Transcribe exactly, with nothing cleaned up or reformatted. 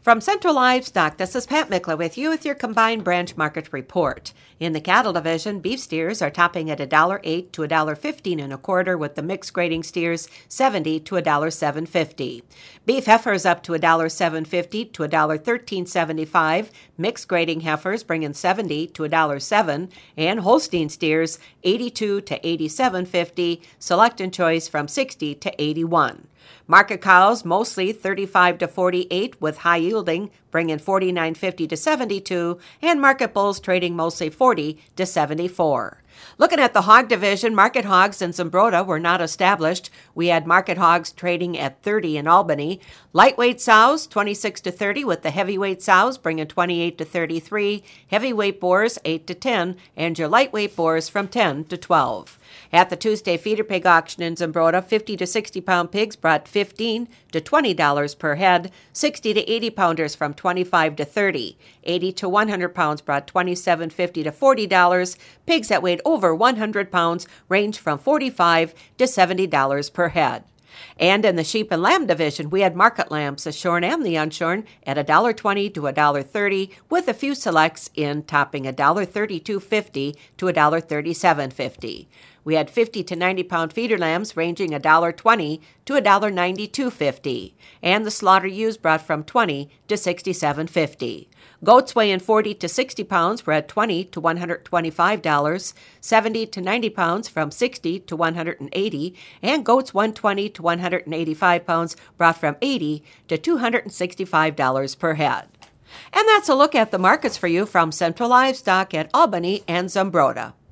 From Central Livestock, this is Pat Mikla with you with your combined branch market report. In the cattle division, beef steers are topping at one dollar eight to one dollar fifteen and a quarter, with the mixed grading steers seventy to one dollar seven fifty. Beef heifers up to one dollar seven fifty to one dollar thirteen seventy-five. Mixed grading heifers bringing seventy to one dollar seven, and Holstein steers eighty-two to eighty-seven fifty. Select and choice from sixty to eighty-one. Market cows mostly thirty-five to forty-eight, with high yielding bringing forty-nine fifty to seventy-two, and market bulls trading mostly forty to seventy-four. Looking at the hog division, market hogs in Zumbrota were not established. We had market hogs trading at thirty in Albany. Lightweight sows twenty-six to thirty, with the heavyweight sows bringing twenty-eight to thirty-three, heavyweight boars eight to ten, and your lightweight boars from ten to twelve. At the Tuesday feeder pig auction in Zumbrota, fifty to sixty pound pigs brought fifteen to twenty dollars per head, sixty to eighty pounders from twenty-five to thirty, eighty to one hundred pounds brought twenty-seven fifty to forty dollars. Pigs that weighed over one hundred pounds range from forty-five to seventy dollars per head. And in the sheep and lamb division, we had market lambs, the shorn and the unshorn, at one dollar twenty to one dollar thirty, with a few selects in topping one dollar thirty-two fifty to one dollar thirty-seven fifty. We had fifty to ninety pound feeder lambs ranging one dollar twenty to one dollar ninety-two fifty, and the slaughter ewes brought from twenty to sixty-seven fifty. Goats weighing forty to sixty pounds were at twenty to one hundred twenty-five dollars, seventy to ninety pounds from sixty to one hundred eighty, and goats one hundred twenty to one hundred eighty-five pounds brought from eighty to two hundred sixty-five dollars per head. And that's a look at the markets for you from Central Livestock at Albany and Zumbrota.